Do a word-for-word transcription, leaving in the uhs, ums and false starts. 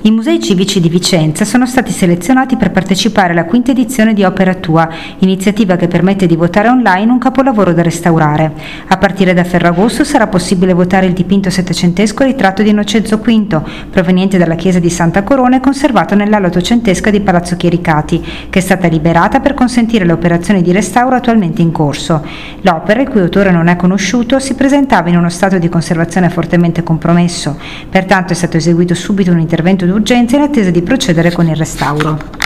I musei civici di Vicenza sono stati selezionati per partecipare alla quinta edizione di Opera Tua, iniziativa che permette di votare online un capolavoro da restaurare. A partire da Ferragosto sarà possibile votare il dipinto settecentesco ritratto di Innocenzo V, proveniente dalla chiesa di Santa Corona e conservato nell'ala ottocentesca di Palazzo Chiericati, che è stata liberata per consentire le operazioni di restauro attualmente in corso. L'opera, il cui autore non è conosciuto, si presentava in uno stato di conservazione fortemente compromesso, pertanto è stato eseguito subito un intervento d'urgenza in attesa di procedere con il restauro.